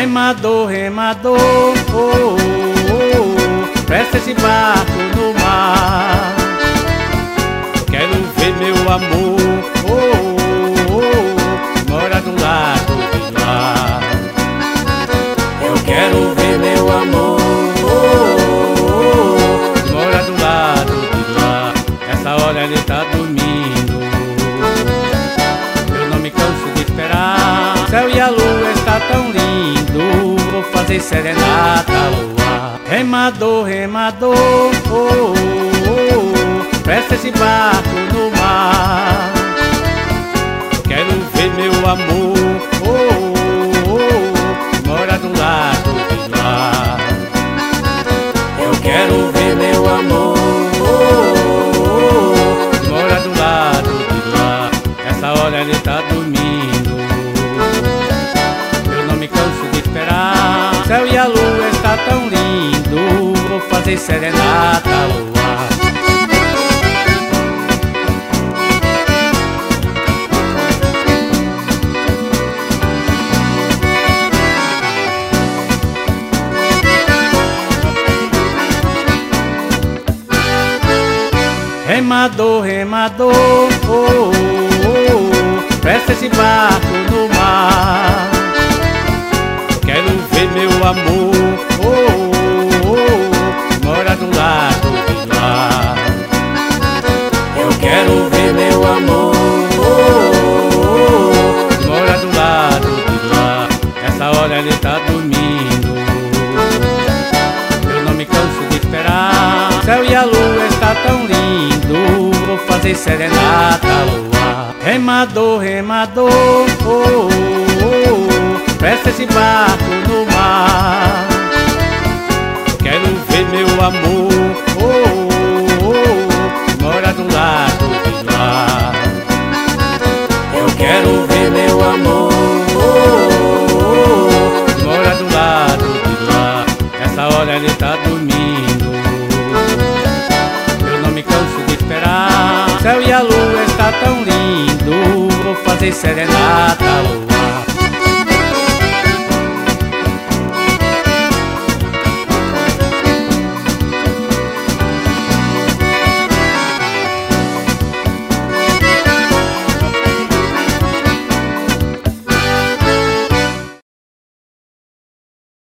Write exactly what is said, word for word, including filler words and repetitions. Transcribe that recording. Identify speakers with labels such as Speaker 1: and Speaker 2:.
Speaker 1: Remador, remador, oh, oh, oh, presta esse barco no mar. Quero ver meu amor, oh, oh, oh, mora do lado de lá. Eu quero ver meu amor, oh, oh, oh, mora do lado de lá. Essa hora ele tá dormindo. Eu não me canso de esperar. O céu e a lua está tão lindo. Vou fazer serenata ao ar. Remador, remador, oh, oh, oh, presta esse barco no mar. Quero ver meu amor, oh, oh, oh, mora do lado de lá. Eu quero ver meu amor, oh, oh, oh, mora do lado de lá. Essa hora ele tá dormindo. Eu não me canso de esperar. O céu e a lua está tão lindo. Vou fazer serenata ao ar. Remador, remador, oh, oh, oh, presta esse barco no mar. Quero ver meu amor, oh, oh, oh, mora do lado de lá. Eu quero ver meu amor, oh, oh, oh, mora do lado de lá. Essa hora ele tá dormindo. Eu não me canso de esperar. O céu e a lua está tão lindo. Vou fazer serenata ao ar. Remador, remador, oh, oh, oh, presta esse barco no mar. Quero ver meu amor, oh, oh, oh, mora do lado de lá. Eu quero ver meu amor, oh, oh, oh, mora do lado de lá. Essa hora ele tá dormindo. Eu não me canso de esperar. O céu e a lua está tão lindo. Vou fazer serenata